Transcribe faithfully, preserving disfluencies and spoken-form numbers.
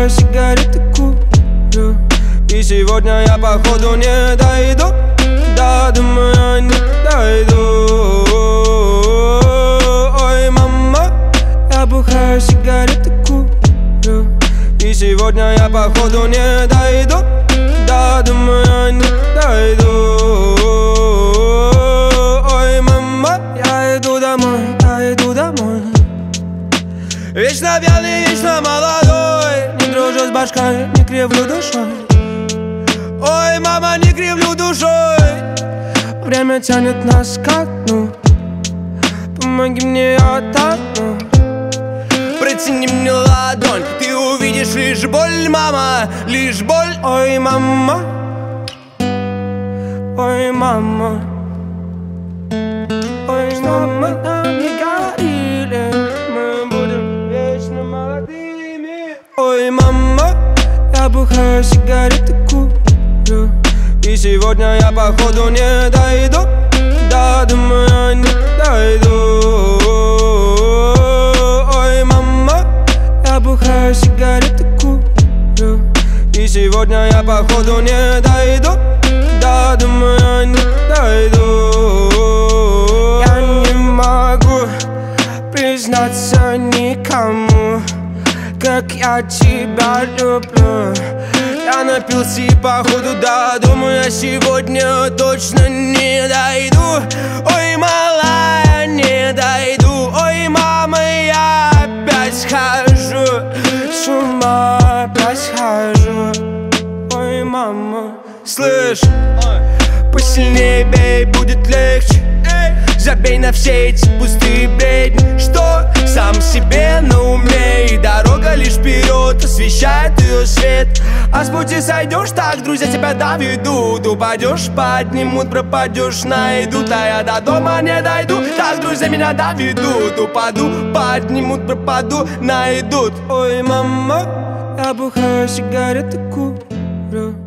бухаю, сигареты курю. И сегодня я походу не дойду. Да, думаю, не дойду. Ой, мама, я бухаю, сигареты курю. И сегодня я походу не дойду. Да, думаю, не дойду. Ой, мама, я иду домой, я иду домой. Вечно пьяный, вечно молодой. Не дружу с башкой, не кривлю душой. Ой, мама, не кривлю душой. Время тянет нас ко дну. Помоги мне, я тону. Протяни мне ладонь, ты увидишь лишь боль, мама, лишь боль. Ой, мама, ой, мама, ой, мама, нам не говорили, мы будем вечно молодыми. Ой, мама, я бухаю, сигареты курю. И сегодня я походу не дойду. Да, думаю, не дойду. Ой, мама, я бухаю, сигареты курю. И сегодня я походу не дойду. Да, думаю, не дойду. Я не могу признаться никому, как я тебя люблю. Я напился и походу, да, думаю, я сегодня точно не дойду. Ой, малая, не дойду. Ой, мама, я опять схожу с ума, опять схожу. Ой, мама, слышь, посильнее бей, будет легче. Забей на все эти пустые бредни, что сам себе на уме. И дорога лишь вперед освещает ее свет. А с пути сойдешь, так друзья тебя доведут. Упадешь, поднимут, пропадешь, найдут. А я до дома не дойду, так друзья меня доведут. Упаду, поднимут, пропаду, найдут. Ой, мама, я бухаю, сигареты курю.